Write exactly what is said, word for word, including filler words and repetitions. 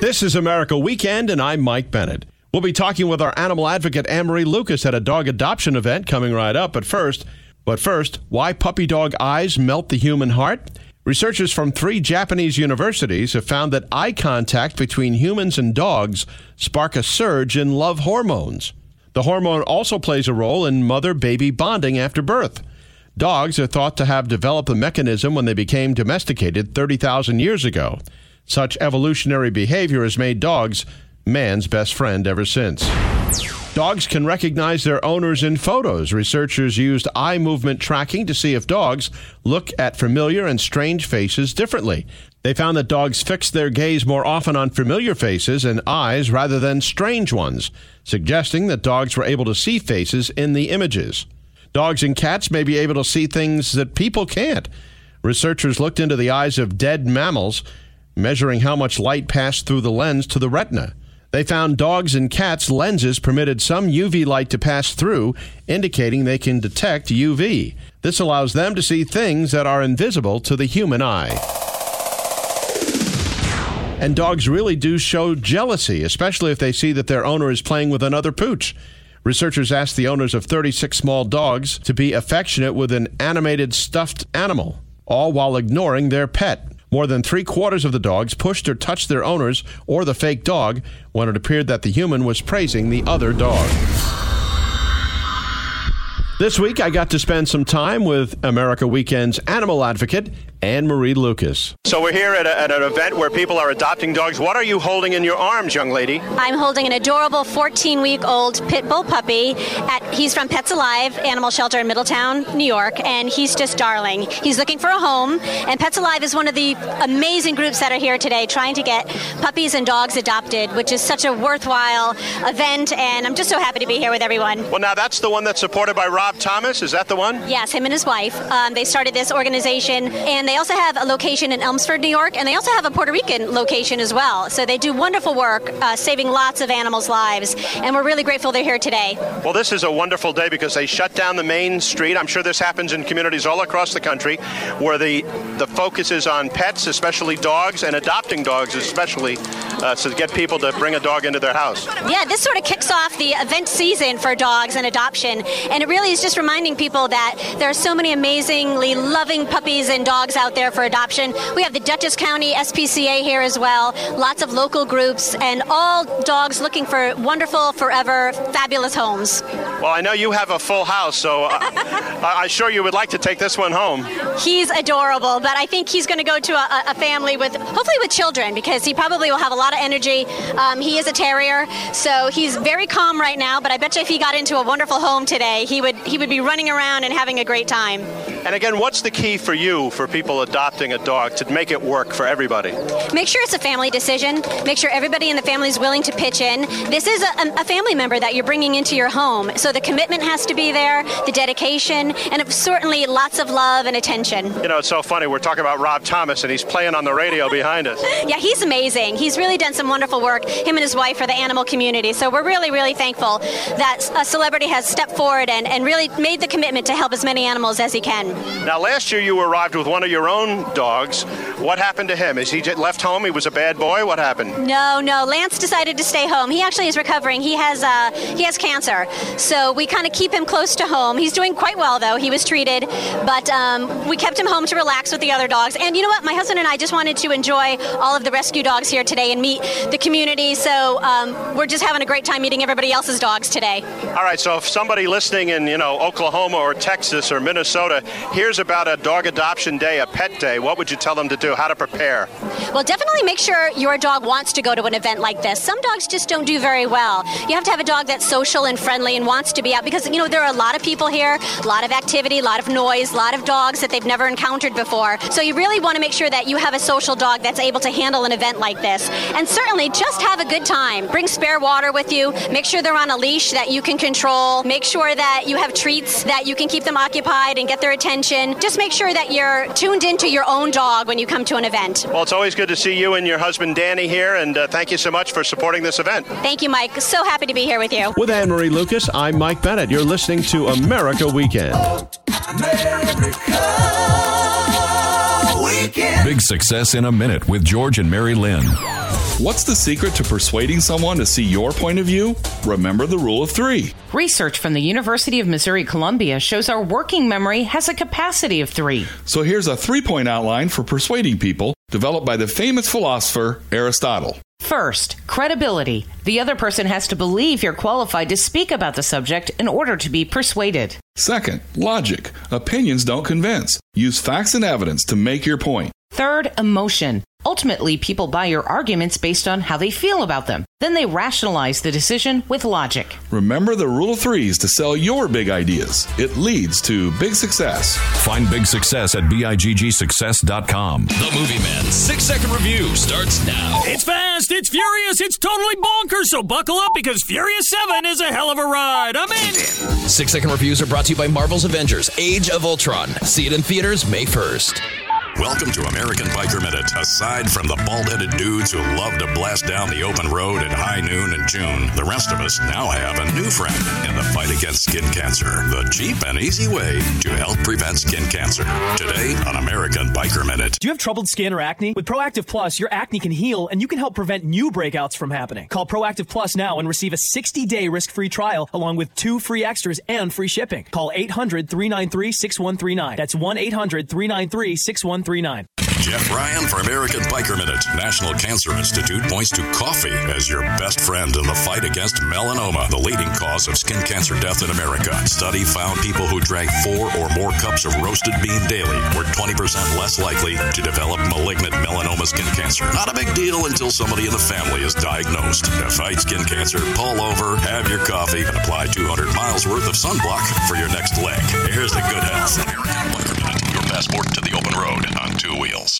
This is America Weekend, and I'm Mike Bennett. We'll be talking with our animal advocate, Anne-Marie Lucas, at a dog adoption event coming right up. But first, but first, why puppy dog eyes melt the human heart? Researchers from three Japanese universities have found that eye contact between humans and dogs spark a surge in love hormones. The hormone also plays a role in mother-baby bonding after birth. Dogs are thought to have developed the mechanism when they became domesticated thirty thousand years ago. Such evolutionary behavior has made dogs man's best friend ever since. Dogs can recognize their owners in photos. Researchers used eye movement tracking to see if dogs look at familiar and strange faces differently. They found that dogs fix their gaze more often on familiar faces and eyes rather than strange ones, suggesting that dogs were able to see faces in the images. Dogs and cats may be able to see things that people can't. Researchers looked into the eyes of dead mammals, measuring how much light passed through the lens to the retina. They found dogs and cats' lenses permitted some U V light to pass through, indicating they can detect U V. This allows them to see things that are invisible to the human eye. And dogs really do show jealousy, especially if they see that their owner is playing with another pooch. Researchers asked the owners of thirty-six small dogs to be affectionate with an animated stuffed animal, all while ignoring their pet. More than three-quarters of the dogs pushed or touched their owners or the fake dog when it appeared that the human was praising the other dog. This week, I got to spend some time with America Weekend's animal advocate, Anne-Marie Lucas. So we're here at, a, at an event where people are adopting dogs. What are you holding in your arms, young lady? I'm holding an adorable fourteen-week-old pit bull puppy. At, he's from Pets Alive Animal Shelter in Middletown, New York, and he's just darling. He's looking for a home, and Pets Alive is one of the amazing groups that are here today trying to get puppies and dogs adopted, which is such a worthwhile event, and I'm just so happy to be here with everyone. Well, now that's the one that's supported by Rob Thomas. Is that the one? Yes, him and his wife. Um, they started this organization, and they also have a location in Elmsford, New York, and they also have a Puerto Rican location as well. So they do wonderful work, uh, saving lots of animals' lives, and we're really grateful they're here today. Well, this is a wonderful day because they shut down the main street. I'm sure this happens in communities all across the country where the, the focus is on pets, especially dogs, and adopting dogs especially, uh, to get people to bring a dog into their house. Yeah, this sort of kicks off the event season for dogs and adoption, and it really is just reminding people that there are so many amazingly loving puppies and dogs out there for adoption. We have the Dutchess County S P C A here as well, lots of local groups, and all dogs looking for wonderful, forever, fabulous homes. Well, I know you have a full house, so uh, I'm sure you would like to take this one home. He's adorable, but I think he's going to go to a, a family with, hopefully with children, because he probably will have a lot of energy. Um, he is a terrier, so he's very calm right now, but I bet you if he got into a wonderful home today, he would he would be running around and having a great time. And again, what's the key for you, for people adopting a dog, to make it work for everybody? Make sure it's a family decision. Make sure everybody in the family is willing to pitch in. This is a, a family member that you're bringing into your home, so the commitment has to be there, the dedication, and certainly lots of love and attention. You know, it's so funny. We're talking about Rob Thomas, and he's playing on the radio behind us. Yeah, he's amazing. He's really done some wonderful work, him and his wife, for the animal community. So we're really, really thankful that a celebrity has stepped forward and, and really made the commitment to help as many animals as he can. Now, last year you arrived with one of your own dogs. What happened to him? Is he left home? He was a bad boy? What happened? No, no. Lance decided to stay home. He actually is recovering. He has uh, he has cancer. So we kind of keep him close to home. He's doing quite well, though. He was treated. But um, we kept him home to relax with the other dogs. And you know what? My husband and I just wanted to enjoy all of the rescue dogs here today and meet the community. So um, we're just having a great time meeting everybody else's dogs today. All right. So if somebody listening in, you know, Oklahoma or Texas or Minnesota hears about a dog adoption day, a pet day, what would you tell them to do? How to prepare? Well, definitely make sure your dog wants to go to an event like this. Some dogs just don't do very well. You have to have a dog that's social and friendly and wants to be out because, you know, there are a lot of people here, a lot of activity, a lot of noise, a lot of dogs that they've never encountered before. So you really want to make sure that you have a social dog that's able to handle an event like this. And certainly just have a good time. Bring spare water with you. Make sure they're on a leash that you can control. Make sure that you have treats that you can keep them occupied and get their attention. Just make sure that you're tuned into your own dog when you come to an event. Well, it's always good to see you and your husband Danny here, and uh, thank you so much for supporting this event. Thank you, Mike. So happy to be here with you. With Anne-Marie Lucas, I'm Mike Bennett. You're listening to America Weekend. America Weekend. Big success in a minute with George and Mary Lynn. What's the secret to persuading someone to see your point of view? Remember the rule of three. Research from the University of Missouri-Columbia shows our working memory has a capacity of three. So here's a three-point outline for persuading people, developed by the famous philosopher Aristotle. First, credibility. The other person has to believe you're qualified to speak about the subject in order to be persuaded. Second, logic. Opinions don't convince. Use facts and evidence to make your point. Third, emotion. Ultimately, people buy your arguments based on how they feel about them. Then they rationalize the decision with logic. Remember the rule of threes to sell your big ideas. It leads to big success. Find big success at big success dot com. The Movie Man six-second review starts now. It's fast, it's furious, it's totally bonkers, so buckle up because Furious seven is a hell of a ride. I'm in. Six-second reviews are brought to you by Marvel's Avengers Age of Ultron. See it in theaters May first. Welcome to American Biker Minute. Aside from the bald-headed dudes who love to blast down the open road at high noon in June, the rest of us now have a new friend in the fight against skin cancer. The cheap and easy way to help prevent skin cancer. Today on American Biker Minute. Do you have troubled skin or acne? With Proactive Plus, your acne can heal and you can help prevent new breakouts from happening. Call Proactive Plus now and receive a sixty-day risk-free trial along with two free extras and free shipping. Call eight hundred, three nine three, six one three nine. That's one eight hundred, three nine three, six one three nine. Jeff Ryan for American Biker Minute. National Cancer Institute points to coffee as your best friend in the fight against melanoma, the leading cause of skin cancer death in America. Study found people who drank four or more cups of roasted bean daily were twenty percent less likely to develop malignant melanoma skin cancer. Not a big deal until somebody in the family is diagnosed. To fight skin cancer, pull over, have your coffee, and apply two hundred miles worth of sunblock for your next leg. Here's the good health. American Biker Minute, your passport to the open road on two wheels.